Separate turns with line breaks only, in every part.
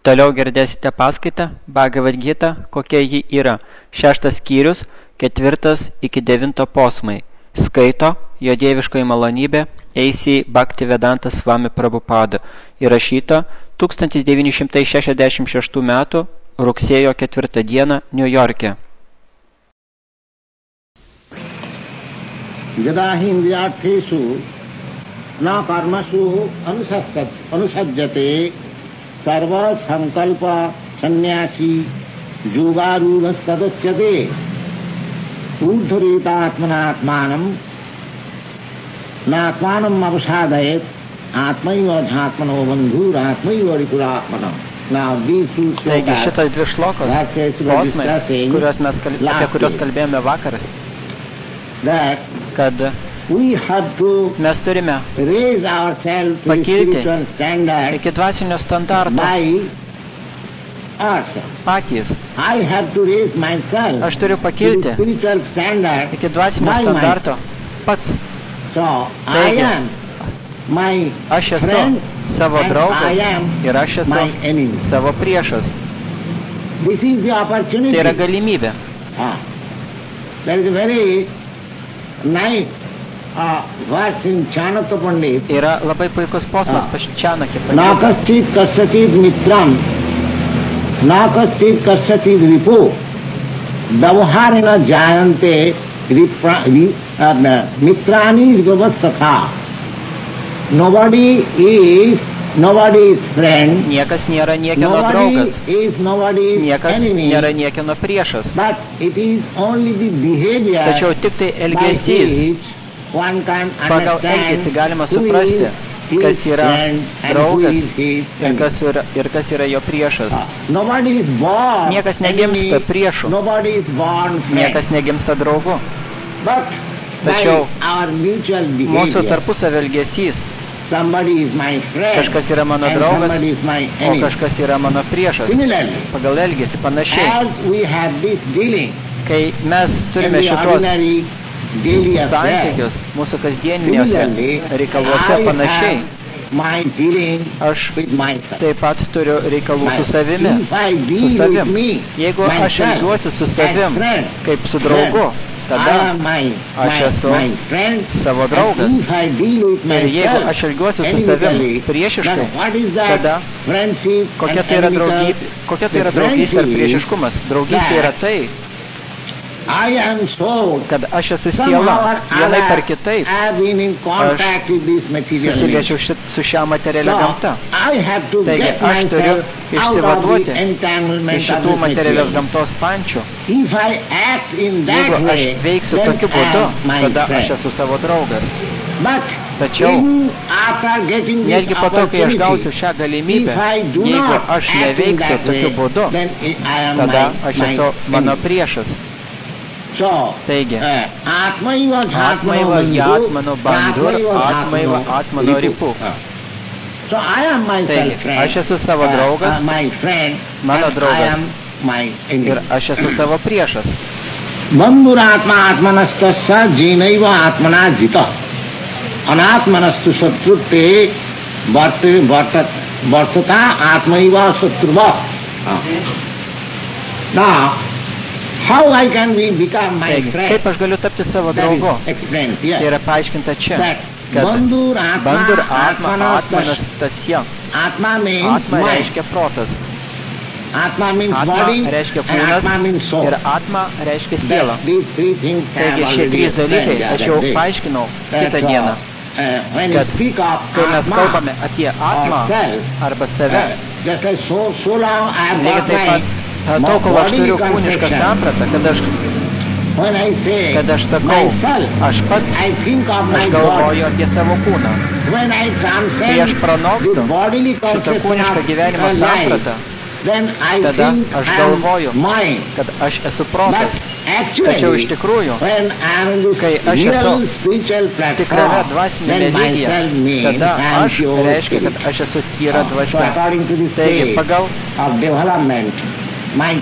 Toliau girdėsite paskaitą Bhagavad Gita, kokia ji yra. 6 skyrius, 4-9 posmai. Skaito jo dieviškoji malonybė A.C. Bhaktivedanta Swami Prabhupada. Įrašyta 1966 metų rugsėjo 4 dieną Niujorke.
Yadahi indriyartheshu na karmasu anusajjate sarva sankalpa sannyasi yogarudhastadasyate urdhurita atmanatmanam natmanam avasadayet atmaiva jhatmano bandhur atmaiva rikuratmanam.
Taigi šitos dvi šlokos, posmai, apie kuriuos kalbėjome vakar, kad mes turime pakilti iki dvasinio standarto patys. Aš turiu pakilti iki dvasinio standarto pats. Taigi, aš esu savo draugas ir aš esu savo priešas. Tai yra galimybė. Yra labai puikus posmas pas Čanakya Panditą.
Nakastit kassatit mitram, nakastit kassatit ripu, davaharina jayante mitrani ripavastatha. Nobody is friend.
Niekas nėra niekieno draugas. Niekas nėra niekieno priešas. Tačiau tik tai elgesys. Pagal elgesį galima suprasti, kas yra draugas ir kas yra jo priešas. Niekas negimsta priešu. Niekas negimsta draugu. Tačiau mūsų tarpusavio elgesys, kažkas yra mano draugas, o kažkas yra mano priešas. Pagal elgesį panašiai. Kai mes turime šitos santykius mūsų kasdieniniuose reikaluose panašiai, aš taip pat turiu reikalų su savimi. Jeigu aš elgiuosi su savim kaip su draugu, tada aš esu savo draugas. Ir jeigu aš elgiuosi su savim priešiškai, tada kokia tai yra draugystė ar priešiškumas? Draugystė yra tai, kad aš esu siela, vienaip ar kitaip aš susiliečiau su šią materialią gamtą. Taigi aš turiu išsivaduoti iš šitų materialios gamtos pančių. Jeigu aš veiksiu tokiu būdu, tada aš esu savo draugas. Tačiau netgi po to, kai aš gausiu šią galimybę, jeigu aš neveiksiu tokiu būdu, tada aš esu mano priešas. Taigi, atmaiva jatmano bandhur, atmaiva atmano ripu. Taigi, aš esu savo draugas, mano draugas, ir aš esu savo priešas.
Bandhur atma atmanastasya jinaiva atmana jita. Anatmanastu satrute vartata atmaiva satruva. Now, how I can become my friend?
Kaip aš galiu tapti savo draugu? Tai yra paaiškinta čia, kad bandhur atma atmanastasya. Atma reiškia protas. Atma reiškia kūnas ir atma reiškia siela. Taigi šie trys dalykai aš jau paaiškinau kitą dieną, kad kai mes kalbame apie atmą arba save, lygiai taip pat tol, kol aš turiu kūnišką sampratą, kad aš sakau, aš pats, aš galvoju apie savo kūną. Kai aš pranokstu šitą kūnišką gyvenimo sampratą, tada aš galvoju, kad aš esu protas. Tačiau iš tikrųjų, kai aš esu tikrame dvasinėme lygyje, tada aš reiškia, kad aš esu tyra dvasia. Taigi pagal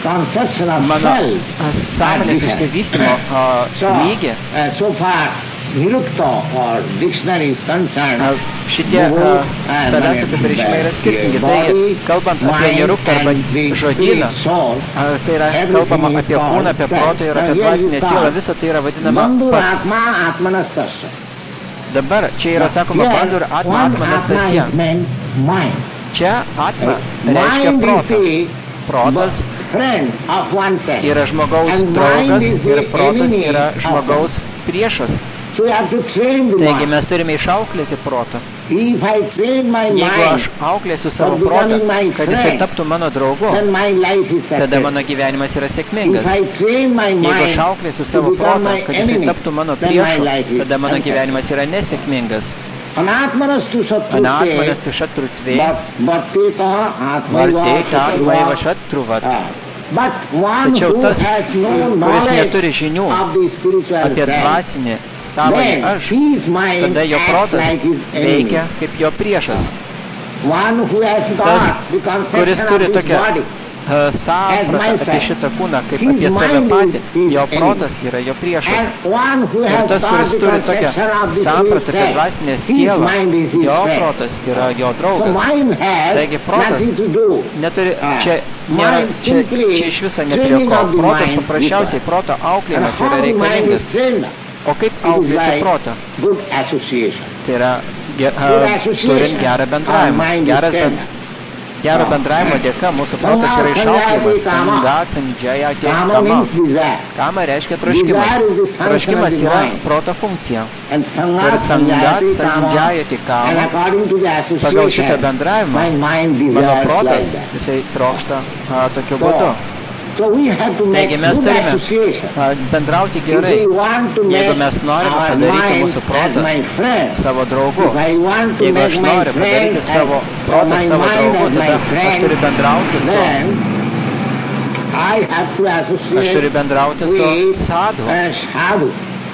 mano sąmonės išsivystymo lygį, Šitie savęs apibrėžimai yra skirtingi. Tai kalbant apie niruktą arba žodyną, tai yra kalbama apie kūną, apie protą ir apie dvasinę sielą, visa tai yra vadinama pats. Dabar čia yra sakoma bandų ir atma, atmanastasija. Čia atma reiškia protą. Protas yra žmogaus draugas ir protas yra žmogaus priešas. Taigi mes turime išauklėti protą. Jeigu aš auklėsiu savo protą, kad jisai taptų mano draugu, tada mano gyvenimas yra sėkmingas. Jeigu aš auklėsiu savo protą, kad jisai taptų mano priešu, tada mano gyvenimas yra nesėkmingas. Anatmanastu šatrutve, vartėta vaiva šatruvat. Tačiau tas, kuris neturi žinių apie dvasinį savąjį aš, tada jo protas veikia kaip jo priešas. Tas, kuris turi tokią sampratą apie šitą kūną, kaip apie save patį, jo protas yra jo priešas. Ir tas, kuris turi tokią sampratą apie dvasinę sielą, jo protas yra jo draugas. Taigi protas neturi, čia iš viso neprie ko. Protas paprasčiausiai, proto auklėjimas yra reikalingas. O kaip auklėti protą? Tai yra turint gerą bendravimą. Gero bendravimo dėka mūsų protas yra išauklėjimas. Sangat, sandžaja, kama. Kama reiškia troškimas. Troškimas yra proto funkcija. Ir sangat, sandžaja, kama. Pagal šitą bendravimą mano protas jisai trokšta tokiu būdu. Taigi mes turime bendrauti gerai. Jeigu mes norime padaryti mūsų protą savo draugu, jeigu aš noriu padaryti savo protą savo draugu, tada aš turiu bendrauti su sadhu.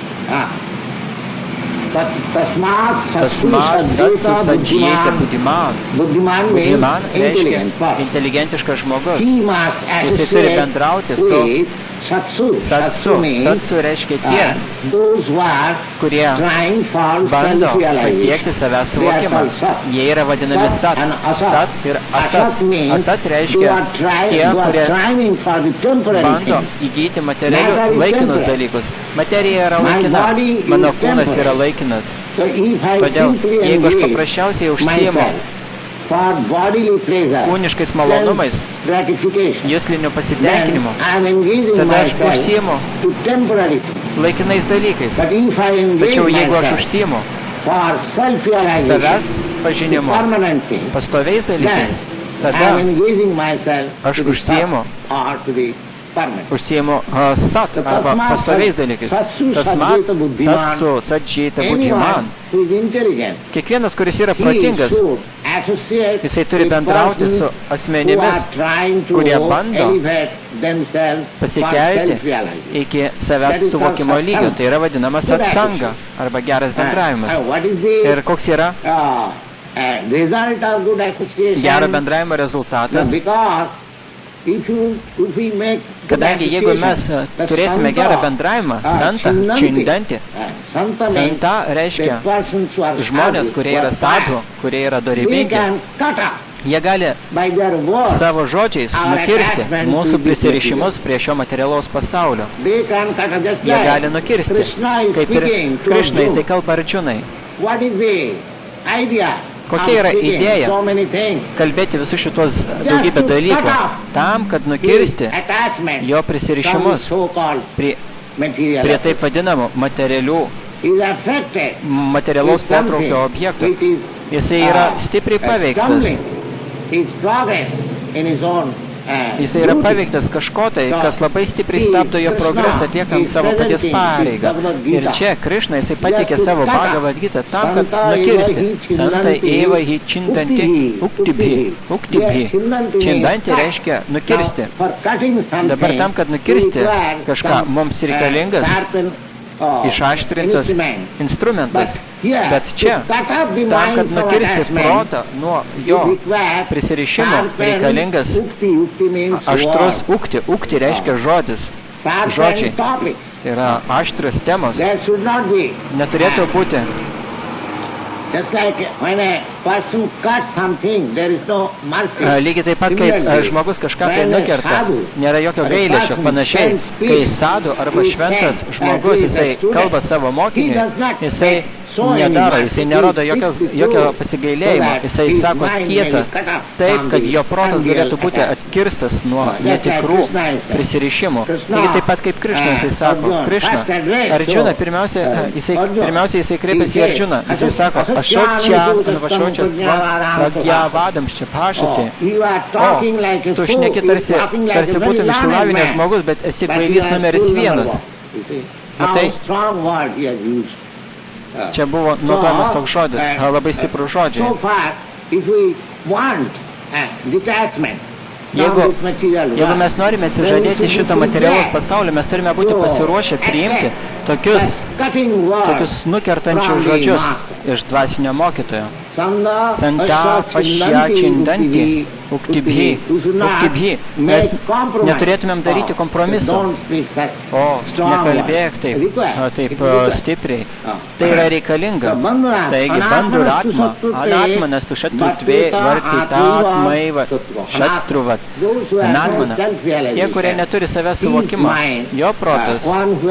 Tasmat satsu sadžijate budiman. Budiman reiškia inteligentiškas žmogus. Jisai turi bendrauti su satsu. Satsu reiškia tie, kurie bando pasiekti savęs suvokimą. Jie yra vadinami sat. Sat ir asat. Asat reiškia tie, kurie bando įgyti materialių laikinus dalykus. Materija yra laikina, mano kūnas yra laikinas. Todėl, jeigu aš paprasčiausiai užsiimu kūniškais malonumais, jusliniu pasitenkinimu, tada aš užsiimu laikinais dalykais. Tačiau jeigu aš užsiimu savęs pažinimu, pastoviais dalykais, tada aš užsiimu sat arba pastoviais dalykais. Tasmat satsu sadžyta budiman. Kiekvienas, kuris yra protingas, jisai turi bendrauti su asmenimis, kurie bando pasikelti iki savęs suvokimo lygio. Tai yra vadinama satsanga arba geras bendravimas. Ir koks yra gero bendravimo rezultatas? Kadangi jeigu mes turėsime gerą bendravimą, santa, čindanti, santa reiškia žmonės, kurie yra sadhu, kurie yra dorybingi, jie gali savo žodžiais nukirsti mūsų prisirišimus prie šio materialaus pasaulio. Jie gali nukirsti, kaip ir Krišna, jisai kalba Arjunai. Kokia yra idėja kalbėti visus šitos daugybę dalykų tam, kad nukirsti jo prisirišimus prie taip vadinamų materialaus potraukio objektų. Jisai yra stipriai paveiktas. Jisai yra paveiktas kažko tai, kas labai stipriai stabdo jo progresą atliekant savo paties pareigą. Ir čia Krišna jisai pateikė savo Bhagavad Gitą tam, kad nukirsti. Santai eva hi čindanti uktibhi. Čindanti reiškia nukirsti. Dabar tam, kad nukirsti kažką, mums reikalingas išaštrintas instrumentas. Bet čia, tam, kad nukirsti protą nuo jo prisirišimo, reikalingas aštrus ukti. Ukti reiškia žodis. žodžiai, tai yra aštrios temos, neturėtų būti. Lygiai taip pat, kaip žmogus kažką tai nukerta, nėra jokio gailesčio. Panašiai, kai sadhu arba šventas žmogus, jisai kalba savo mokiniui, jisai nedaro, jisai nerodo jokio pasigailėjimo, jisai sako tiesą taip, kad jo protas galėtų būti atkirstas nuo netikrų prisirišimų. Lygiai taip pat kaip Krišna, jisai sako, Krišna, Arjuna, pirmiausia jisai kreipiasi į Arjuną, jisai sako, ašočia, anvašočias pragyavadamščia pašasi. O, tu šneki tarsi būtum išsilavinęs žmogus, bet esi kvailys numeris 1. Matai? Čia buvo naudojamas toks žodis, labai stiprus žodžiai. Jeigu mes norime atsižadėti šito materialaus pasaulio, mes turime būti pasiruošę priimti tokius nukertančius žodžius iš dvasinio mokytojo. Santa pašyačindanti uktibhi. Mes neturėtumėm daryti kompromisų. O, nekalbėk taip stipriai. Tai yra reikalinga. Taigi, banduratma, anatmanas tu šatrutve vartitatmaiva šatruvat. Anatmana. Tie, kurie neturi savęs suvokimo, jo protas,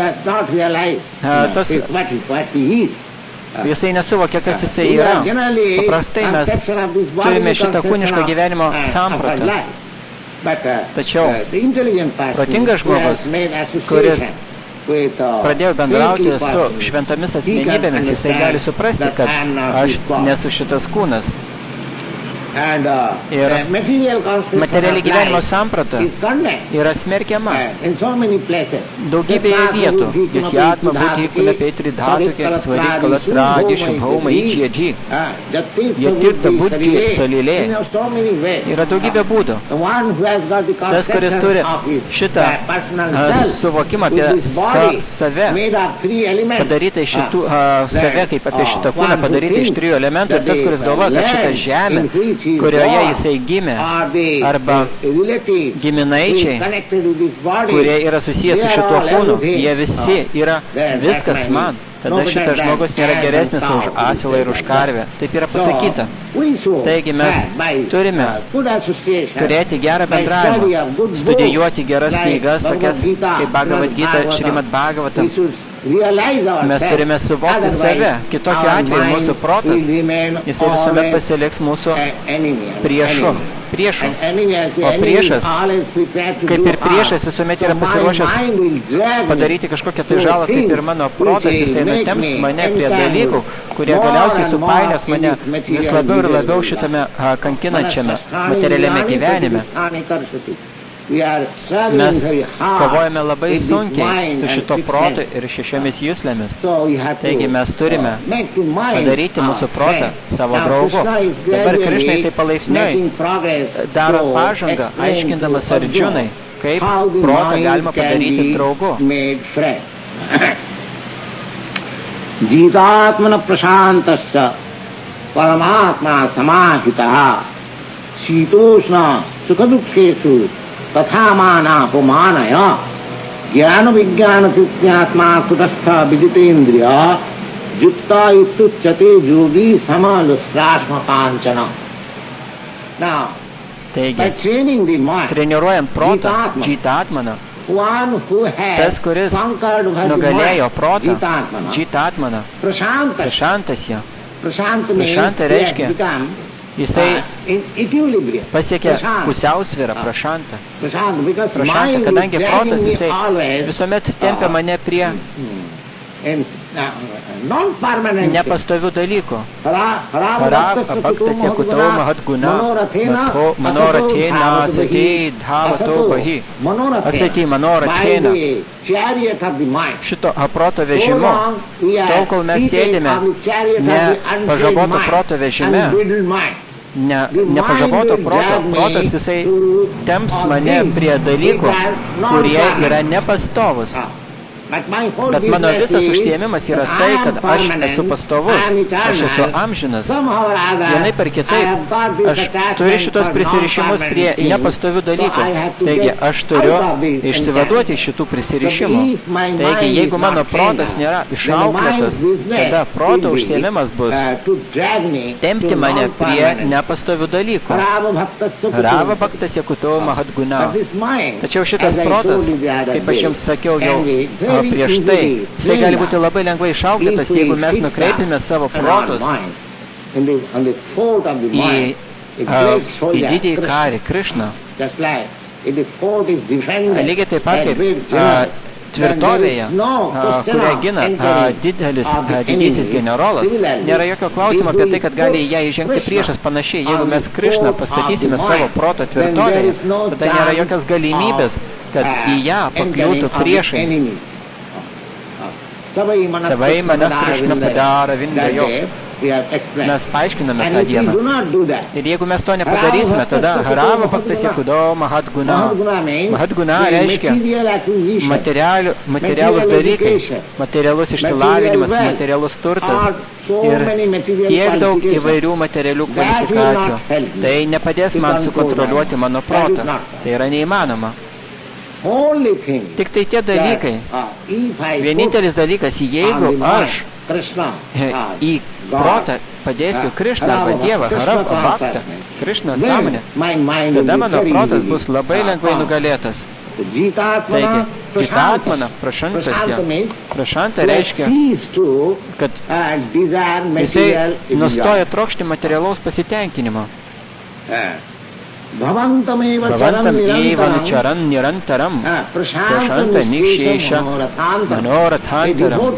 jisai nesuvokia, kas jisai yra. Paprastai mes turime šitą kūniško gyvenimo sampratą. Tačiau protingas žmogus, kuris pradėjo bendrauti su šventomis asmenybėmis, jisai gali suprasti, kad aš nesu šitas kūnas. Ir materiali gyvenimo samprata yra smerkiama daugybėje vietų. Jis jatma būti įkulapė tridhatukė svarikala tradišim hauma įčiedži. Jie tirta būti salilė. Yra daugybė būdų. Tas, kuris turi šitą suvokimą apie save, padaryti šitų save kaip apie šitą kūną, padaryti iš 3 elementų, ir tas, kuris galvoja, kad šitą žemę, kurioje jisai gimė, arba giminaičiai, kurie yra susijęs su šituo kūnu, jie visi yra viskas man. Tada šitas žmogus nėra geresnis už asilą ir už karvę. Taip yra pasakyta. Taigi mes turime turėti gerą bendravimą, studijuoti geras knygas, tokias kaip Bhagavad Gita, Šrimad Bhagavatam. Mes turime suvokti save. Kitokiu atveju mūsų protas, jisai visuomet pasiliks mūsų priešu. O priešas, kaip ir priešas, visuomet yra pasiruošęs padaryti kažkokią tai žalą, taip ir mano protas, jisai nutems mane prie dalykų, kurie galiausiai supainios mane vis labiau ir labiau šitame kankinančiame materialiame gyvenime. Mes kovojame labai sunkiai su šito protu ir 6 juslėmis. Taigi mes turime padaryti mūsų protą savo draugu. Dabar Krišna jisai palaipsniui daro pažangą, aiškindamas Arjunai, kaip protą galima padaryti draugu.
Jītātmana praṣāntasya paramatma samāhitaha sītoṣna sukadukṣeṣu तथामाना पुमानया ज्ञान विज्ञान तृत्यात्मा कुतस्था विदितेन्द्रिय युक्ता इत्युच्यते योगी समालुस्राश्म कांचन.
Treniruojant protą, džītātmana, tas, kuris nugalėjo protą, džītātmana, prašantasya. Prašanta reiškia, jisai pasiekia pusiausvyrą, prašantą. Prašantą, kadangi protas, jisai visuomet tempia mane prie nepastovių dalykų. Parab abhaktasya kutau mahatguna manorathena asati dhavato bahi. Asati manorathena. Šito proto vežimu, tol kol mes sėdime ne pažaboto proto vežime, nepažaboto protas jisai temps mane prie dalykų, kurie yra nepastovus. Bet mano visas užsiėmimas yra tai, kad aš esu pastovus, aš esu amžinas. Vienai per kitaip, aš turiu šitos prisirišimus prie nepastovių dalykų. Taigi, aš turiu išsivaduoti iš šitų prisirišimų. Taigi, jeigu mano protas nėra išauklėtas, tada proto užsiėmimas bus tempti mane prie nepastovių dalykų. Rava bhaktas yakuto mahadguna. Tačiau šitas protas, kaip aš jums sakiau jau prieš tai, jisai gali būti labai lengvai išauklėtas, jeigu mes nukreipime savo protus į didįjį karį, Krišną. Lygiai taip pat kaip tvirtovėje, kurią gina didysis generolas, nėra jokio klausimo apie tai, kad gali į ją įžengti priešas. Panašiai, jeigu mes Krišną pastatysime savo proto tvirtovėje, tada nėra jokios galimybės, kad į ją pakliūtų priešai. Savai manah Krishna padara vindajo. Mes paaiškiname tą dieną. Ir jeigu mes to nepadarysime, tada Rava bhaktas yakuto mahadguna. Mahadguna reiškia materialūs dalykai, materialus išsilavinimas, materialus turtas ir tiek daug įvairių materialių kvalifikacijų. Tai nepadės man sukontroliuoti mano protą. Tai yra neįmanoma. Tik tai tie dalykai. Vienintelis dalykas, jeigu aš į protą padėsiu Krišną arba Dievą, Harav, Bhaktą, Krišną sąmonę, tada mano protas bus labai lengvai nugalėtas. Taigi, Jitatmana, prašantasya. Prašanta reiškia, kad jisai nustoja trokšti materialaus pasitenkinimo. Bhavantam eva nucharan nirantaram prashanta nikshesha manorathantaram.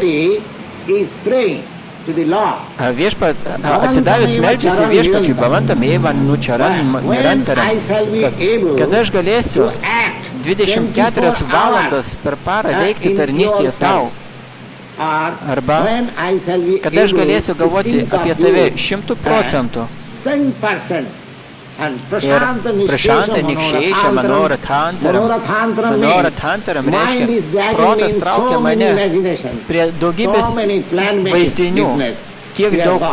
Atsidavęs meldžiasi viešpačiui Bhavantam eva nucharan nirantaram, kad aš galėsiu 24 valandas per parą veikti tarnystėje tau. Arba, kad aš galėsiu galvoti apie tave 100%. Ir prashanta nikshesha manorathantaram. Manorathantaram reiškia, protas traukia mane prie daugybės vaizdinių. Tiek daug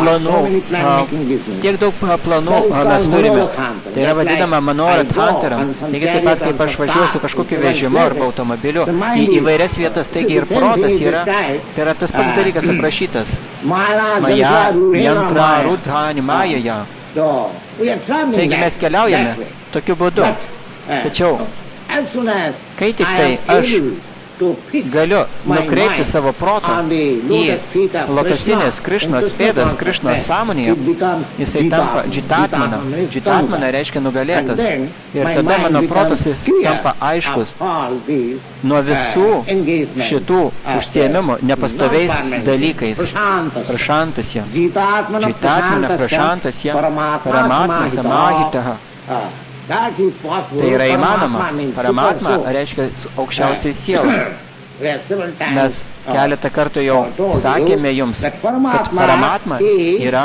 planų mes turime. Tai yra vadinama manorathantaram. Taigi taip pat, kaip aš važiuosiu kažkokiu vežimu arba automobiliu į įvairias vietas, taigi ir protas yra, tai yra tas pats dalykas aprašytas. Maya yantra rudhani majaja. Taigi mes keliaujame tokiu būdu. Tačiau, kai tik tai aš galiu nukreipti savo protą į lotosinės Krišnos pėdas, Krišnos sąmonėje, jisai tampa Jitatmana. Jitatmana reiškia nugalėtas. Ir tada mano protas tampa aiškus nuo visų šitų užsiėmimų nepastoviais dalykais. Prašantasya. Jitatmana prašantasya paramatma samahitaha. Tai yra įmanoma. Paramatma reiškia aukščiausiai siela. Mes keletą kartų jau sakėme jums, kad paramatma yra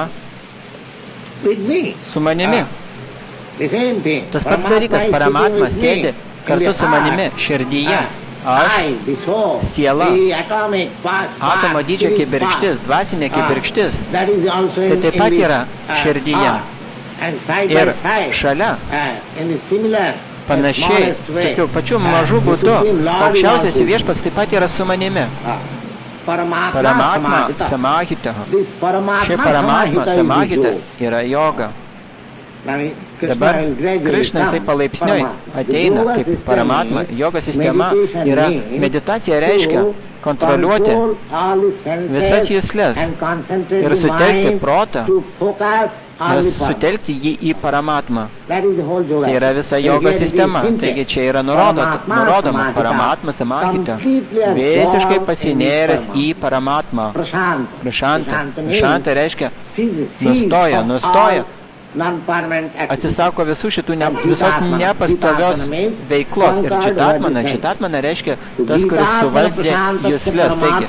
su manimi. Tas pats dalykas, paramatma sėdi kartu su manimi širdyje. Aš, siela, atomo dydžio kibirkštis, dvasinė kibirkštis, tai taip pat yra širdyje. Ir šalia, panašiai, tokiu pačiu mažu būdu, aukščiausias viešpats taip pat yra su manimi. Paramatma samahitaha. Šia paramatma samahita yra joga. Dabar Krišna jisai palaipsniui ateina kaip paramatma. Joga sistema yra, meditacija reiškia kontroliuoti visas juslės ir sutelkti protą, sutelkti jį į paramatmą. Tai yra visa joga sistema. Taigi čia yra nurodoma paramatma samahita. Visiškai pasinėręs į paramatmą. Prashanta. Prashanta reiškia nustoja. Atsisako visų šitų visos nepastovios veiklos. Ir Jitatmana reiškia tas, kuris suvaldė juslės. Taigi,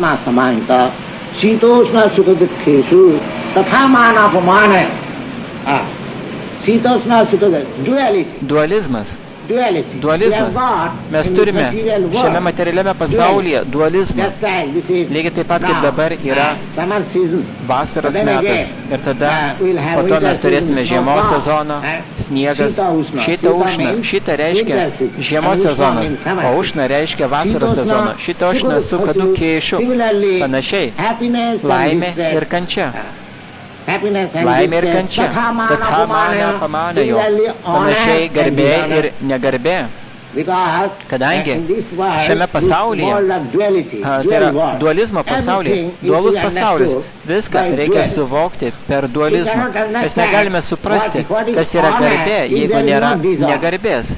dualizmas Dualizmas. Mes turime šiame materialiame pasaulyje dualizmą. Lygiai taip pat, kaip dabar yra vasaros metas. Ir tada po to mes turėsime žiemos sezoną, sniegas, šitą ušną. Šitą reiškia žiemos sezonas, o ušną reiškia vasaros sezoną. Šitą ušną su kadu keišu. Panašiai, laimė ir kančia. Laimė ir kančia. Tatha mana pamana jo. Panašiai garbė ir negarbė. Kadangi šiame pasaulyje, tai yra dualizmo pasaulyje, dualus pasaulis, viską reikia suvokti per dualizmą. Mes negalime suprasti, kas yra garbė, jeigu nėra negarbės.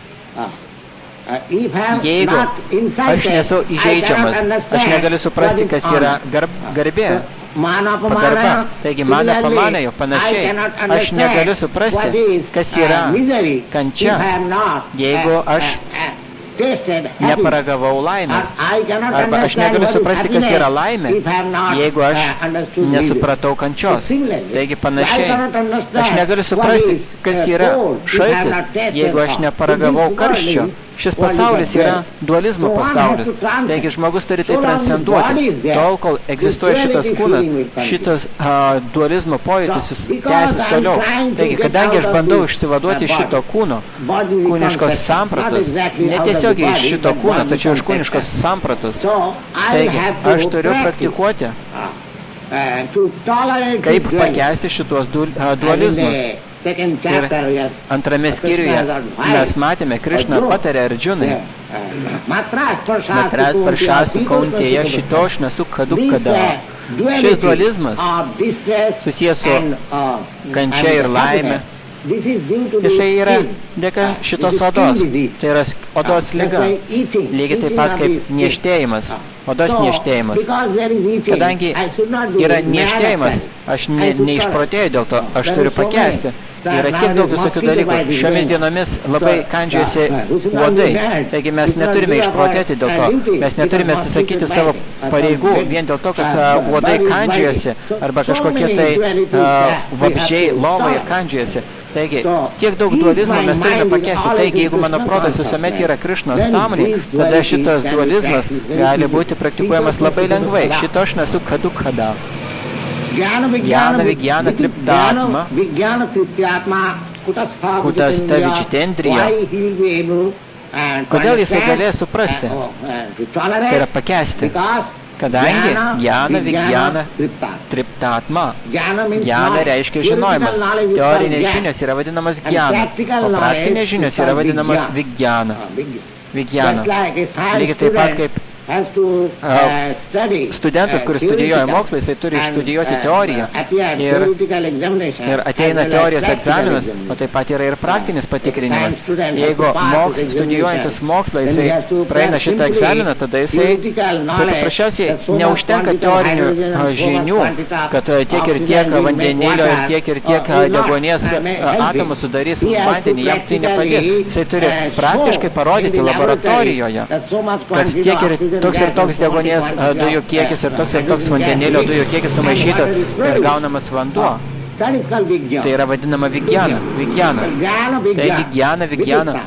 Jeigu aš nesu įžeidžiamas, aš negaliu suprasti, kas yra garbė. Pagarba. Taigi, mana pamanajo, panašiai. Aš negaliu suprasti, kas yra kančia, jeigu aš neparagavau laimės. Arba aš negaliu suprasti, kas yra laimė, jeigu aš nesupratau kančios. Taigi, panašiai. Aš negaliu suprasti, kas yra šaltis, jeigu aš neparagavau karščio. Šis pasaulis yra dualizmo pasaulis. Taigi žmogus turi tai transcenduoti. Tol, kol egzistuoja šitas kūnas, šitas dualizmo pojūtis tęsis toliau. Taigi, kadangi aš bandau išsivaduoti šito kūno, kūniškos sampratos, netiesiogiai iš šito kūno, tačiau iš kūniškos sampratos, taigi aš turiu praktikuoti, kaip pakęsti šitos dualizmus. Ir antrame skyriuje mes matėme, Krišna patarė Arjunai, matras paršastų kauntėje šitošna su kadukada. Šis dualizmas susijęs su kančia ir laime. Jisai yra dėka šitos odos, tai yra odos liga, lygiai taip pat kaip nieštėjimas, odos nieštėjimas. Kadangi yra nieštėjimas, aš neišprotėjau dėl to, aš turiu pakęsti. Yra tiek daug visokių dalykų. Šiomis dienomis labai kandžiojasi uodai. Taigi mes neturime išprotėti dėl to. Mes neturime atsisakyti savo pareigų vien dėl to, kad uodai kandžiojasi arba kažkokie tai vabzdžiai lovoje kandžiojasi. Taigi, tiek daug dualizmo mes turime pakęsti. Taigi, jeigu mano protas visuomet yra Krišnos sąmonė, tada šitas dualizmas gali būti praktikuojamas labai lengvai. Šito aš nesu kadukada. Jnana Vijnana Triptatma Kutasta Vičitendrija. Kodėl jisai galėjo suprasti? Tai yra pakęsti. Kadangi Jnana Vijnana Triptatma. Jnana reiškia žinojimas. Teorinės žinios yra vadinamas Jnana, o praktinės žinios yra vadinamas Vijnana. Vijnana. Lygiai taip pat kaip studentas, kuris studijuoja mokslą, jisai turi išstudijuoti teoriją ir ateina teorijos egzaminas, o taip pat yra ir praktinis patikrinimas. Jeigu studijuojantis mokslą, jisai praeina šitą egzaminą, tada jisai paprasčiausiai neužtenka teorinių žinių, kad tiek ir tiek vandenilio ir tiek deguonies atomų sudarys vandenį, jam tai nepadės. Jisai turi praktiškai parodyti laboratorijoje, kad tiek ir toks deguonies dujų kiekis ir toks vandenilio dujų kiekis sumaišyta ir gaunamas vanduo. Tai yra vadinama Vijnana. Taigi Vijnana.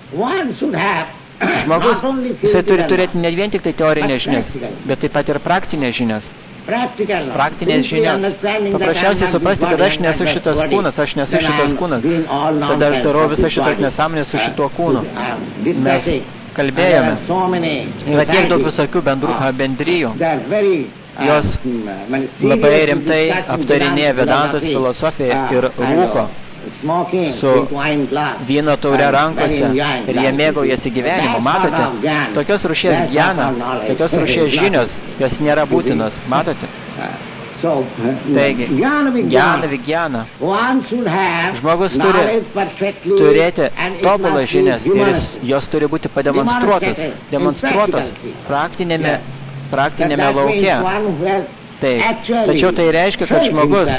Žmogus, jisai turi turėti ne vien tik tai teorinės žinias, bet taip pat ir praktinės žinias. Praktinės žinios. Paprasčiausiai suprasti, kad aš nesu šitas kūnas, tada aš darau visas šitas nesąmonės su šituo kūnu. Mes kalbėjome. Yra tiek daug visokių bendrijų. Jos labai rimtai aptarinėja Vedantos filosofiją ir rūko su vyno taure rankose ir jie mėgaujasi gyvenimu. Matote? Tokios rūšies Jnana, tokios rūšies žinios, jos nėra būtinos. Matote? Taigi, Jnana Vijnana. Žmogus turi turėti tobulas žinias ir jos turi būti demonstruotos praktinėme lauke. Tačiau tai reiškia, kad žmogus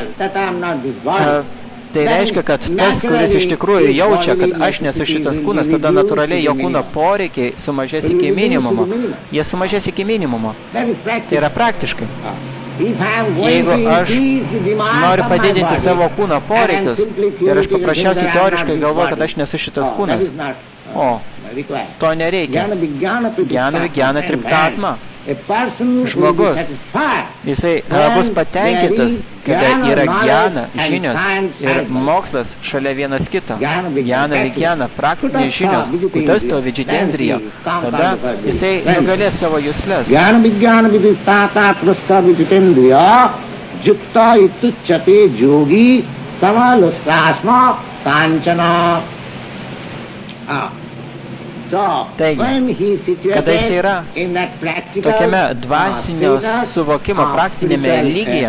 Tai reiškia, kad tas, kuris iš tikrųjų jaučia, kad aš nesu šitas kūnas, tada natūraliai jo kūno poreikiai sumažės iki minimumo. Jie sumažės iki minimumo. Tai yra praktiškai. Jeigu aš noriu padidinti savo kūno poreikius ir aš paprasčiausiai teoriškai galvoju, kad aš nesu šitas kūnas, O to nereikia. Gyana Vigyana Triptatma. Žmogus, jisai bus patenkintas, kada yra gyana, žinios ir mokslas šalia vienas kito. Gyana Vigyana, praktinės žinios, kutas to Vidžitendrijo. Tada jisai nugalės savo jusles.
Gyana Vigyana Vidistata Prasta Vidžitendrijo, Jukta Ituchate Jogi, Samalustasma Kanchana.
Taigi, kada jis yra tokiame dvasinio suvokimo praktinėme lygyje,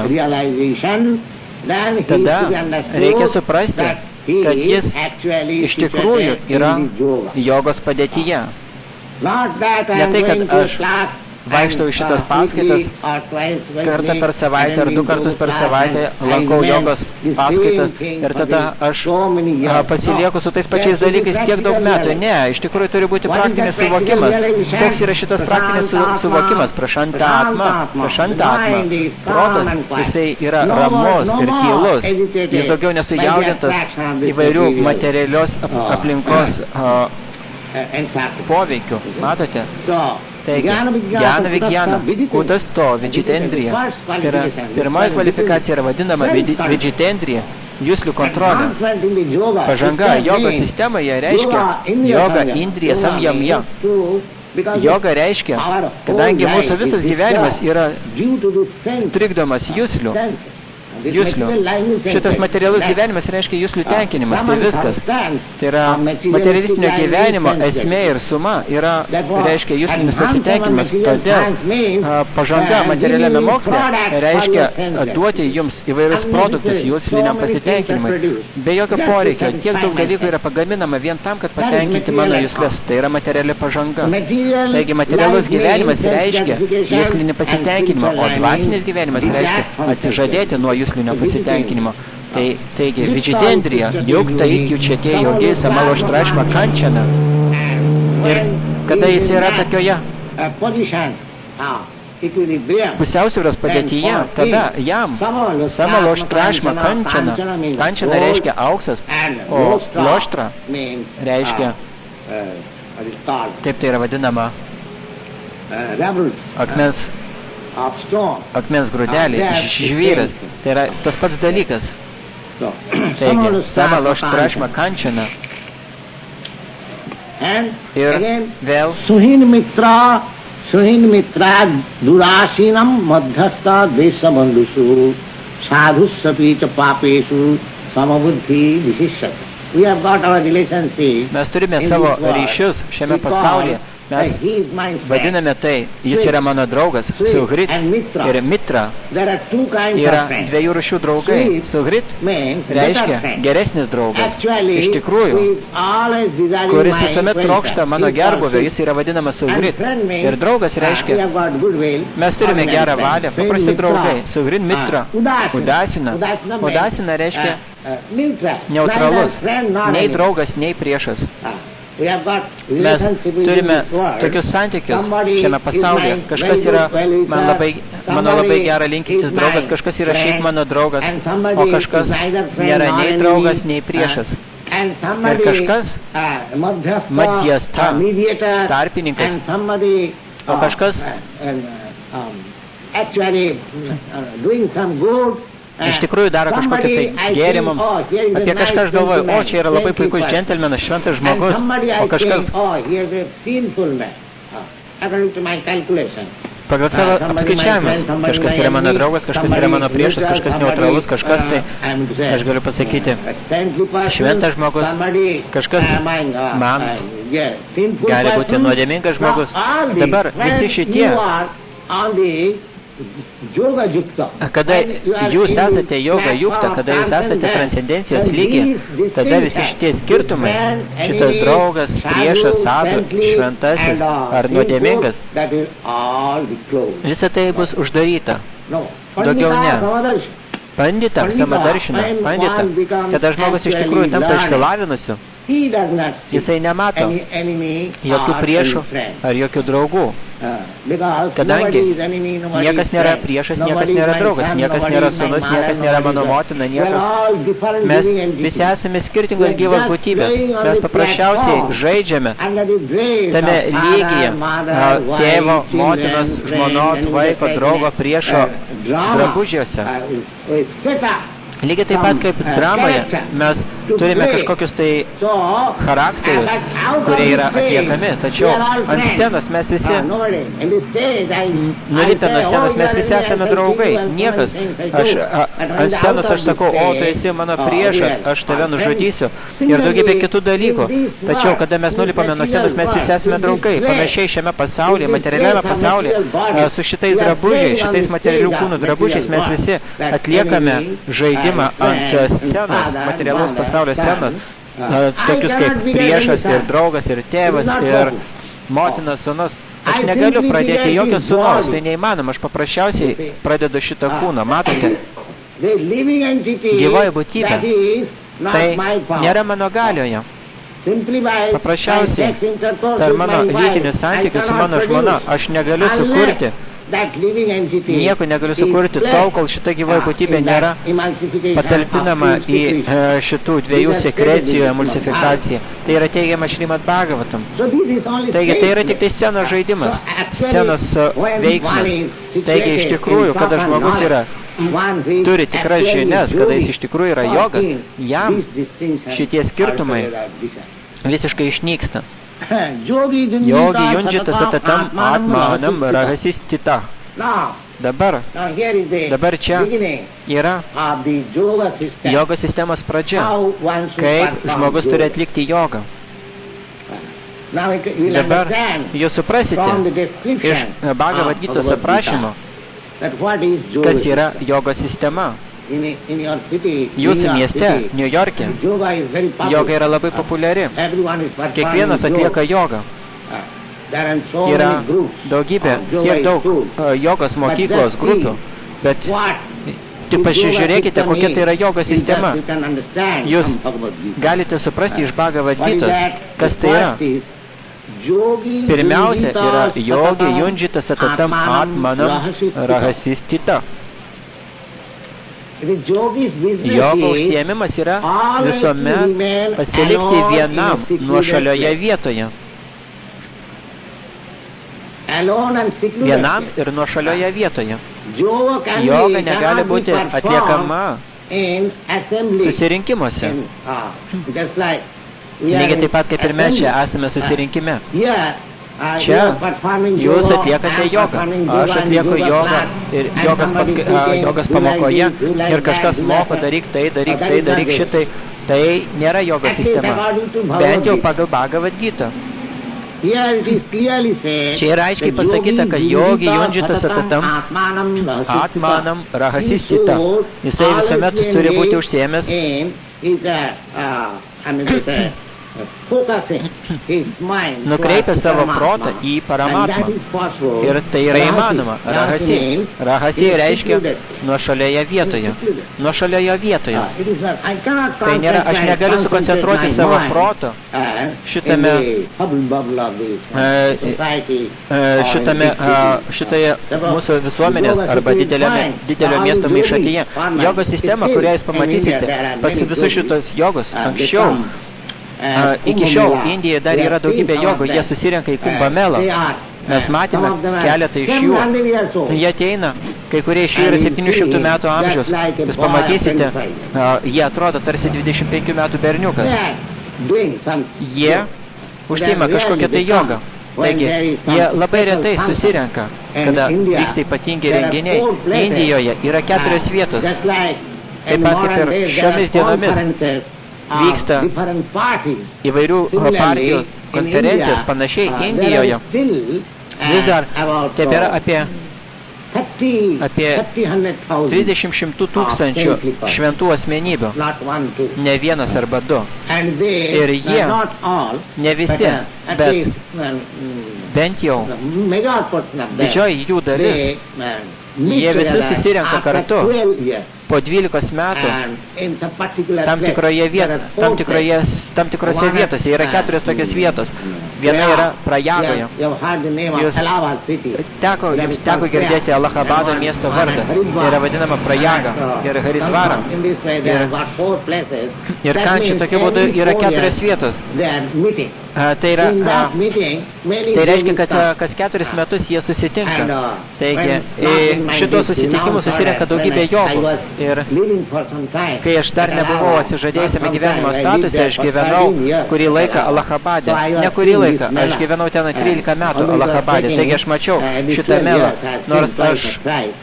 tada reikia suprasti, kad jis iš tikrųjų yra jogos padėtyje. Ne tai, kad aš vaikštau iš šitas paskaitas, kartą per savaitę ar 2 kartus per savaitę lankau jogos paskaitas ir tada aš pasilieku su tais pačiais dalykais tiek daug metų. Ne, iš tikrųjų turi būti praktinis suvokimas. Koks yra šitas praktinis suvokimas? Prašantatma. Protas, jisai yra ramus ir tylus. Jis daugiau nesujaudintas įvairių materialios aplinkos poveikių. Matote? Taigi, Gyana Vigyana, kutas to Vidžitendrija. Tai yra pirmoji kvalifikacija yra vadinama Vidžitendrija, juslių kontrolė. Pažanga jogos sistemoje reiškia yoga indrija samyamya. Yoga reiškia, kadangi mūsų visas gyvenimas yra trikdomas juslių. Šitas materialus gyvenimas reiškia juslių tenkinimas, tai viskas. Tai yra materialistinio gyvenimo esmė ir suma reiškia juslinis pasitenkinimas. Todėl pažanga materialiame moksle reiškia duoti jums įvairius produktus jusliniam pasitenkinimui. Be jokio poreikio, tiek daug dalykų yra pagaminama vien tam, kad patenkinti mano jusles. Tai yra materiali pažanga. Taigi materialus gyvenimas reiškia juslinį pasitenkinimą, o dvasinis gyvenimas reiškia atsižadėti nuo juslinio pasitenkinimo. Taigi, Vidžitendrija, Jukta Ityučete Jogi Samaloštrašma Kančana. Ir kada jis yra tokioje pusiausvyros padėtyje, tada jam Samaloštrašma Kančana. Kančana reiškia auksas, o loštra reiškia, taip tai yra vadinama, akmens grūdelį, žvyras. Tai yra tas pats dalykas. Taigi, Samaloštrašma Kančana. Ir vėl
Suhin Mitra Durasinam Madhasta Desabandhusu Sadhusapicha Papeshu Samabuddhi Vishishat. We have got our relationship.
Mes turime savo ryšius šiame pasaulyje. Mes vadiname tai, jis yra mano draugas, Suhrit ir Mitra. Yra 2 rūšių draugai. Suhrit reiškia geresnis draugas. Iš tikrųjų, kuris visuomet trokšta mano gerbuvio, jis yra vadinamas Suhrit. Ir draugas reiškia, mes turime gerą valią, paprasti draugai. Suhrit, Mitra, Udasina. Udasina reiškia neutralus, nei draugas, nei priešas. Mes turime tokius santykius šiame pasaulyje. Kažkas yra mano labai gerą linkintis draugas, kažkas yra šiaip mano draugas, o kažkas nėra nei draugas, nei priešas. Ir kažkas madhyastha, tarpininkas, o kažkas iš tikrųjų daro kažkokį tai gėrimą. Apie kažką aš galvoju, o čia yra labai puikus džentelmenas, šventas žmogus, o kažkas pagal savo apskaičiavimus. Kažkas yra mano draugas, kažkas yra mano priešas, kažkas neutralus, kažkas tai, aš galiu pasakyti, šventas žmogus, kažkas man gali būti nuodėmingas žmogus. Dabar visi šitie, kada jūs esate yoga jukta, kada jūs esate transcendencijos lygyje, tada visi šitie skirtumai, šitas draugas, priešas, sadhu, šventasis ar nuodėmingas, visa tai bus uždaryta. Daugiau ne. panditą, samadaršiną, panditą, kada žmogus iš tikrųjų tampa išsilavinusiu, jisai nemato jokių priešų ar jokių draugų. Kadangi niekas nėra priešas, niekas nėra draugas, niekas nėra sūnus, niekas nėra mano motina, niekas. Mes visi esame skirtingos gyvos būtybės. Mes paprasčiausiai žaidžiame tame lygyje tėvo, motinos, žmonos, vaiko, draugo, priešo drabužiuose. Lygiai taip pat kaip dramoje mes turime kažkokius tai charakterius, kurie yra atliekami, tačiau ant scenos mes visi nulipę nuo scenos, mes visi esame draugai. Niekas, ant scenos aš sakau, o tu esi mano priešas, aš tave nužudysiu ir daugybė kitų dalykų. Tačiau, kada mes nulipame nuo scenos, mes visi esame draugai. Panašiai šiame pasaulyje, materialiame pasaulyje, su šitais drabužiais, šitais materialių kūnų drabužiais mes visi atliekame žaidimą ant scenos, materialaus pasaulio scenos, tokius kaip priešas ir draugas ir tėvas ir motinas, sūnus. Aš negaliu pradėti jokio sūnaus, tai neįmanoma, aš paprasčiausiai pradedu šitą kūną, matote? Gyvoji būtybė, tai nėra mano galioje. Paprasčiausiai, per mano lytinius santykius su mano žmona, aš negaliu sukurti, nieko negaliu sukurti tol, kol šita gyvoji būtybė nėra patalpinama į šitų dviejų sekrecijų emulsifikaciją. Tai yra teigiama Šrimad Bhagavatam. Taigi tai yra tik tai scenos žaidimas, scenos veiksmas. Taigi iš tikrųjų, kada žmogus turi tikras žinias, kada jis iš tikrųjų yra jogas, jam šitie skirtumai visiškai išnyksta. Yogi yunjita satatam atmanam rahasistita. Dabar čia yra jogo sistemos pradžia, kaip žmogus turi atlikti jogą. Dabar jūs suprasite iš Bhagavad Gitos aprašymo, kas yra jogo sistema. Jūsų mieste, New Yorke, joga yra labai populiari. Kiekvienas atlieka jogą. Yra daugybė, tiek daug jogos mokyklos grupių, bet tik pasižiūrėkite, kokia tai yra jogo sistema. Jūs galite suprasti iš Bhagavad Gitos, kas tai yra. Pirmiausia yra yogi yunjita satatam atmanam rahasistita. Jogo užsiėmimas yra visuomet pasilikti vienam nuošalioje vietoje. Vienam ir nuošalioje vietoje. Joga negali būti atliekama susirinkimuose. Lygiai taip pat kaip ir mes čia esame susirinkime. Čia jūs atliekate jogą, aš atlieku jogą ir jogas pamokoje ir kažkas moko, daryk tai, daryk šitai. Tai nėra jogos sistema, bent jau pagal Bhagavad Gita. Čia yra aiškiai pasakyta, kad yogi yunjita satatam atmanam rahasistita. Jisai visuomet turi būti užsiėmęs nukreipia savo protą į Paramatmą. Ir tai yra įmanoma. Rahasi reiškia nuošalioje vietoje. Nuošalioje vietoje. Tai nėra, aš negaliu sukoncentruoti savo proto šitoje mūsų visuomenės arba didelio miesto maišatyje. Jogos sistema, kurią jūs pamatysite pas visus šitos jogos anksčiau. Iki šiol Indijoje dar yra daugybė jogų, jie susirenka į Kumbhamelą. Mes matėme keletą iš jų. Jie ateina, kai kurie iš jų yra 700 metų amžiaus. Jūs pamatysite, jie atrodo tarsi 25 metų berniukas. Jie užsiima kažkokią tai jogą. Taigi, jie labai retai susirenka, kada vyksta ypatingi renginiai. Indijoje yra 4 vietos. Taip pat kaip ir šiomis dienomis vyksta įvairių partijų konferencijos, panašiai Indijoje. Vis dar tebėra apie 30 tūkstančių šventų asmenybių, ne vienas arba du. Ir jie, ne visi, bet bent jau didžioji jų dalis, jie visi susirenka kartu po 12 metų tam tikrose vietose yra 4 tokios vietos. Viena yra Prajagoje. Jums teko girdėti Allahabado miesto vardą. Tai yra vadinama Prajaga ir Haridvara. Ir Kanči tokiu būdu yra 4 vietos. Tai reiškia, kad kas 4 metus jie susitinka. Taigi, šituos susitikimus susirenka daugybė jogų. Ir kai aš dar nebuvau atsižadėjusiame gyvenimo statuse, aš gyvenau kurį laiką Allahabade. Ne kurį laiką, aš gyvenau ten 13 metų Allahabade. Taigi aš mačiau šitą melą, nors aš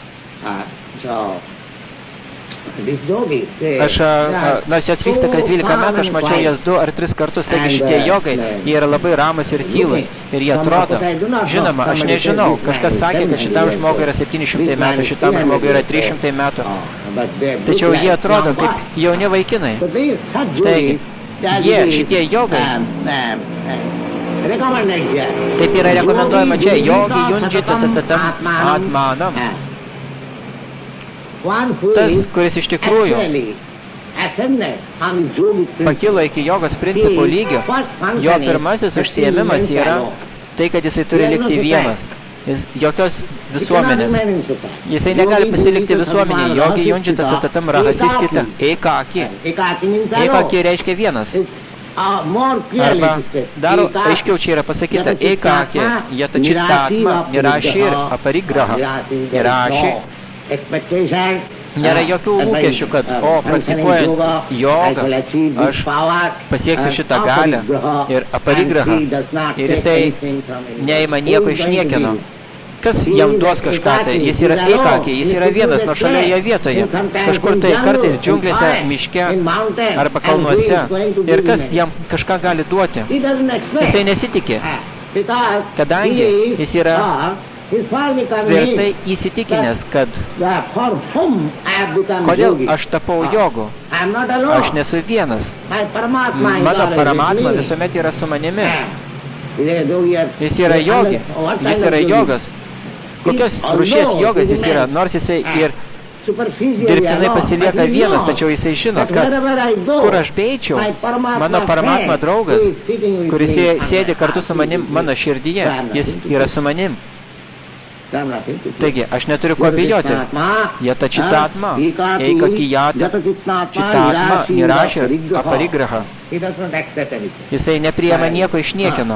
nors jos vyksta kas 12 metų, aš mačiau jas 2 ar 3 kartus, taigi šitie jogai, jie yra labai ramus ir tylus, ir jie atrodo, žinoma, aš nežinau, kažkas sakė, kad šitam žmogui yra 700 metų, šitam žmogui yra 300 metų, tačiau jie atrodo kaip jauni vaikinai, taigi, šitie jogai, kaip yra rekomenduojama čia, jogi junđitas atatam atmanam. Tas, kuris iš tikrųjų pakilo iki jogos principų lygio, jo pirmasis užsiėmimas yra tai, kad jisai turi likti vienas. Jokios visuomenės. Jisai negali pasilikti visuomenėje. Jogi junđitas atatam rahasis kita. Eikaki. Eikaki reiškia vienas. Arba dar aiškiau čia yra pasakyta Eikaki, jatačitatma, nirašir, aparigraha, niraši. Nėra jokių lūkesčių, kad, praktikuojant jogą, aš pasieksiu šitą galę ir aparigrahą ir jisai neima nieko iš niekieno. Kas jam duos kažką tai? Jis yra eikakė, jis yra vienas nuo šalioje vietoje, kažkur tai kartais džiunglėse, miške arba kalnuose. Ir kas jam kažką gali duoti? Jisai nesitikė, kadangi jis yra tvirtai įsitikinęs, kad kodėl aš tapau jogu? Aš nesu vienas. Mano paramatma visuomet yra su manimi. Jis yra jogi, jis yra jogas. Kokios rūšies jogas jis yra, nors jisai ir dirbtinai pasilieka vienas, tačiau jisai žino, kad kur aš beičiau, mano paramatma draugas, kuris sėdi kartu su manim mano širdyje, jis yra su manim. Taigi, aš neturiu ko bijoti. Jata čitatma, eikakijata, čitatma, nirašia, aparigraha. Jisai nepriima nieko iš niekino.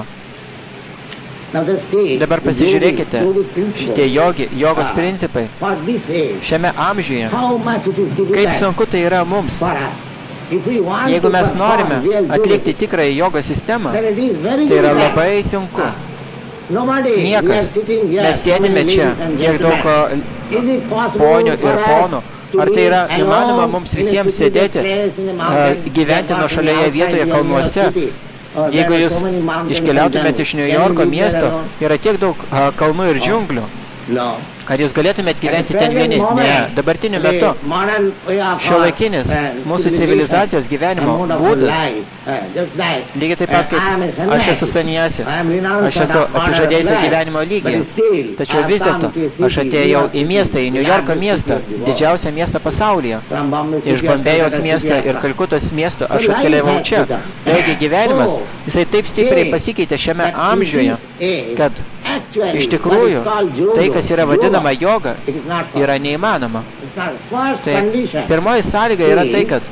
Dabar pasižiūrėkite, šitie jogos principai, šiame amžiuje, kaip sunku tai yra mums. Jeigu mes norime atlikti tikrąją jogos sistemą, tai yra labai sunku. Niekas. Mes sėdime čia, tiek daug ponių ir ponų. Ar tai yra įmanoma mums visiems sėdėti, gyventi nuo šalioje vietoje kalnuose? Jeigu jūs iškeliautumėte iš New Yorko miesto, yra tiek daug kalnų ir džiunglių. Ar jūs galėtumėt gyventi ten vieni? Ne. Dabartiniu metu šiuolaikinis mūsų civilizacijos gyvenimo būdas, lygiai taip pat kaip aš esu sannyasi, aš esu atsižadėjusio gyvenimo lygyje, tačiau vis dėlto aš atėjau į miestą, į New Yorko miestą, didžiausią miestą pasaulyje, iš Bombėjaus miesto ir Kalkutos miesto aš atkeliavau čia. Taigi gyvenimas, jisai taip stipriai pasikeitė šiame amžiuje, kad iš tikrųjų tai, kas yra vadinama joga, yra neįmanoma. Tai pirmoji sąlyga yra tai, kad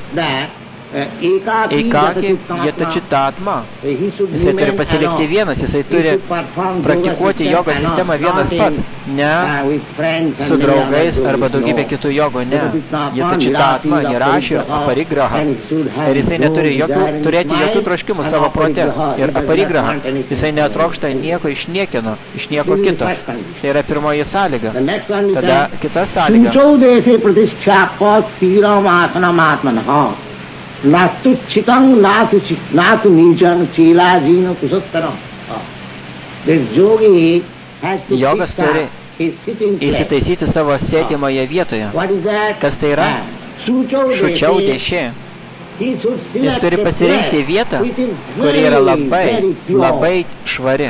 eikaki jatačitatma. Jisai turi pasilikti vienas, jisai turi praktikuoti jogos sistemą vienas pats. Ne su draugais arba daugybė kitų jogų, ne. Jatačitatma, nirašia, aparigraha. Ir jisai neturi turėti jokių troškimų savo prote. Ir aparigraha, jisai netrokšta nieko iš niekino, iš nieko kito. Tai yra pirmoji sąlyga. Tada kita sąlyga.
Natu chitang, natu nijang, chila, jino, kusottanam.
Jogas turi įsitaisyti savo sėdimoje vietoje. Kas tai yra? Šučiau dešė. Jis turi pasirinkti vietą, kuri yra labai švari.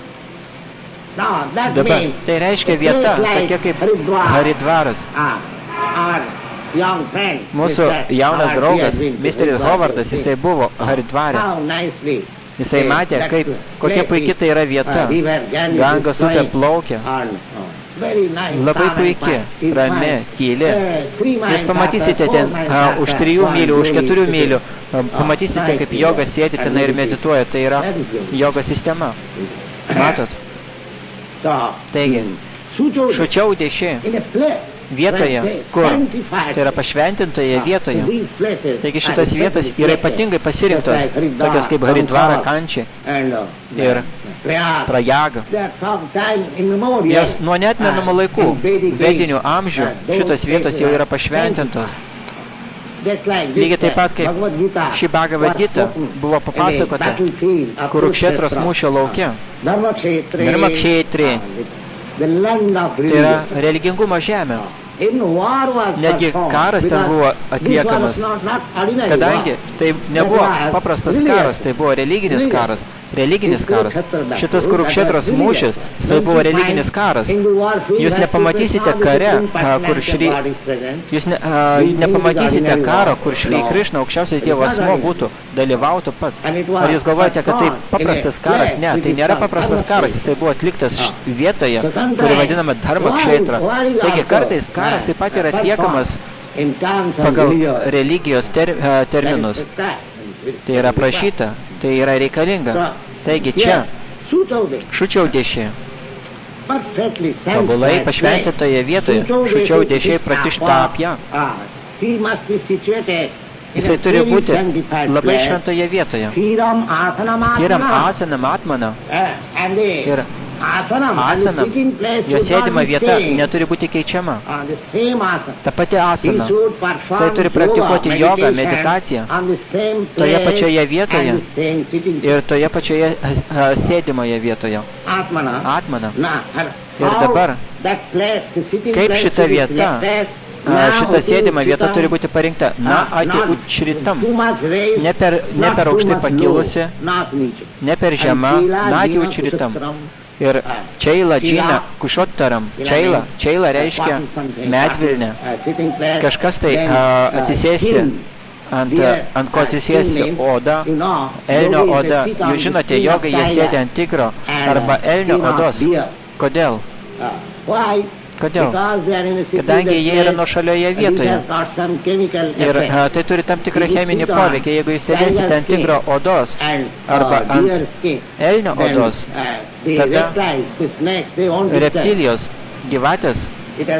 Dabar tai reiškia vieta, tokia kaip Haridvaras. Mūsų jaunas draugas, Mr. Hovardas, jisai buvo Haridvare. Jisai matė, kokia puikia tai yra vieta. Gangas upė plaukia. Labai puikia, rami, tyli. Jūs pamatysite ten už 3 mylių, už 4 mylių. Pamatysite, kaip jogas sėdi ten ir medituoja. Tai yra joga sistema. Matot? Taigi, šučiau dešį vietoje, kur tai yra pašventintoje vietoje. Taigi šitas vietos yra ypatingai pasirinktos, tokios kaip Haridvara, Kanči ir Prajaga. Jos nuo neatmenamų laikų, vedinių amžių, šitos vietos jau yra pašventintos. Lygiai taip pat, kaip ši Bhagavad Gita buvo papasakota Kurukšetros mūšio lauke. Dharmakšetri. Tai yra religingumo žemė. Netgi karas ten buvo atliekamas, kadangi tai nebuvo paprastas karas, tai buvo religinis karas. Šitas Kurukšetros mūšis, tai buvo religinis karas. Jūs nepamatysite kare, jūs nepamatysite karo, kur Šri Krišna, aukščiausias Dievo asmuo, būtų dalyvautų pats. Ar jūs galvojate, kad tai paprastas karas? Ne, tai nėra paprastas karas, jisai buvo atliktas vietoje, kuri vadinama Dharmakšetra. Taigi kartais karas taip pat yra atliekamas pagal religijos terminus. Tai yra prašyta, tai yra reikalinga. Taigi čia šučiau dešį. Tobulai pašventintoje vietoje šučiau dešį pratištapja. Jisai turi būti labai šventoje vietoje. Stiram asanam atmana. Ir asanam, jo sėdima vieta neturi būti keičiama. Ta pati asana. Jisai turi praktikuoti jogą, meditaciją toje pačioje vietoje ir toje pačioje sėdimoje vietoje. Atmana. Ir dabar, kaip šita vieta, šita sėdima vieta turi būti parinkta na ati učritam, ne per aukštai pakilusi, ne per žema, na ati učritam. Ir Čeila džina kušottaram. Čeila reiškia medvilnę. Kažkas tai atsisėsti, ant ko atsisėsti oda, elnio oda. Jūs žinote, jogai jie sėdi ant tigro arba elnio odos. Kodėl? Kodėl? Kadangi jie yra nuošalioje vietoje. Ir tai turi tam tikrą cheminį poveikį. Jeigu jūs sėdėsite ant tigro odos arba ant elnio odos, tada reptilijos gyvatės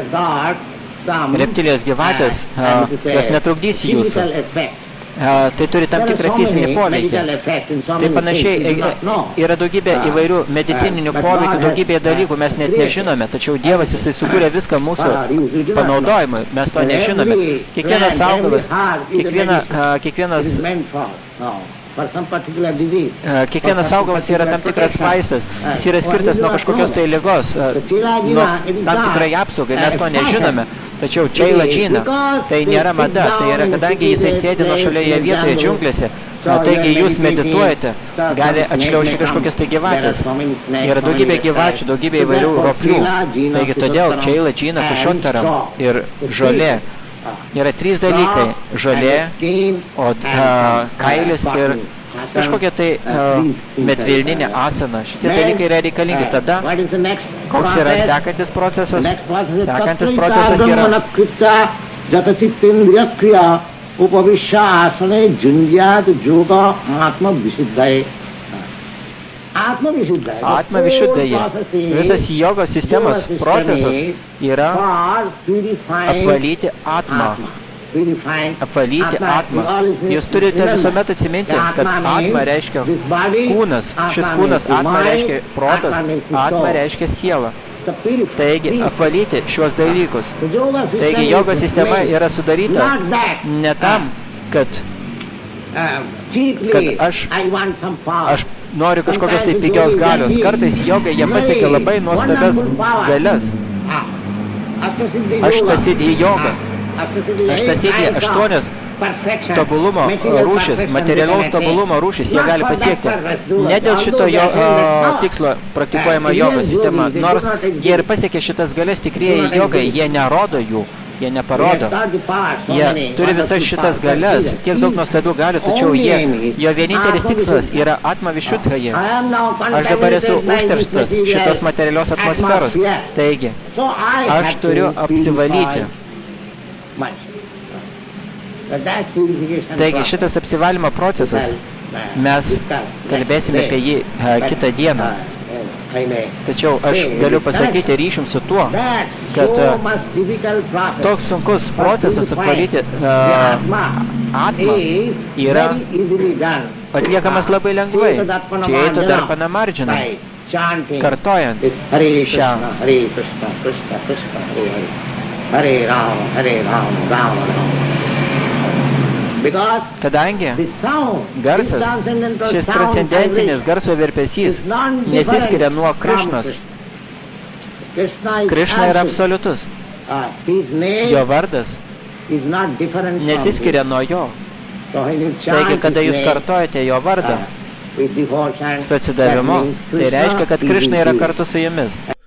jos netrukdys jūsų. Tai turi tam tikrą fizinį poveikį. Tai panašiai yra daugybė įvairių medicininių poveikių, daugybė dalykų mes net nežinome, tačiau Dievas jisai sukūrė viską mūsų panaudojimui, mes to nežinome. Kiekvienas augalas, kiekvienas augalas yra tam tikras vaistas, jis yra skirtas nuo kažkokios tai ligos, nuo tam tikrai apsaugai, mes to nežinome. Tačiau Čeila džina, tai nėra mada, tai yra, kadangi jisai sėdi nuošalioje vietoje džiunglėse, taigi jūs medituojate, gali atšliaužti kažkokias tai gyvatės. Yra daugybė gyvačių, daugybė įvairių roplių. Taigi todėl Čeila džina kušottaram ir žolė. Yra 3 dalykai – žolė, kailis ir kažkokia tai medvilninė asana. Šitie dalykai yra reikalingi. Tada, koks yra sekantis procesas? Sekantis procesas yra Atma Vishuddhaya. Visas jogos sistemos procesas yra apvalyti atmą. Apvalyti atmą. Jūs turite visuomet atsiminti, kad atma reiškia kūnas. Šis kūnas atma reiškia protas, atma reiškia siela. Taigi apvalyti šiuos dalykus. Taigi jogos sistema yra sudaryta ne tam, kad aš noriu kažkokios tai pigios galios. Kartais jogai jie pasiekia labai nuostabias galias. Aštasidhi joga. Aštasidhi 8 tobulumo rūšis, materialaus tobulumo rūšis jie gali pasiekti. Ne dėl šito tikslo praktikuojama jogos sistema, nors jie ir pasiekia šitas galias, tikrieji jogai, jie nerodo jų. jie neparodo. Jie turi visas šitas galias, tiek daug nuostabių galių, tačiau jo vienintelis tikslas yra Atma Višudhaja. Aš dabar esu užterštas šitos materialios atmosferos. Taigi, aš turiu apsivalyti. Taigi, šitas apsivalymo procesas, mes kalbėsime apie jį kitą dieną. Tačiau aš galiu pasakyti ryšim su tuo, kad toks sunkus procesas apvalyti atmą yra atliekamas labai lengvai. Čia eitų dar panamarđina, kartojant šią. Kadangi garsas, šis transcendentinis garso virpesys nesiskiria nuo Krišnos. Krišna yra absoliutus. Jo vardas nesiskiria nuo jo. Taigi, kada jūs kartojate jo vardą su atsidavimu, tai reiškia, kad Krišna yra kartu su jumis.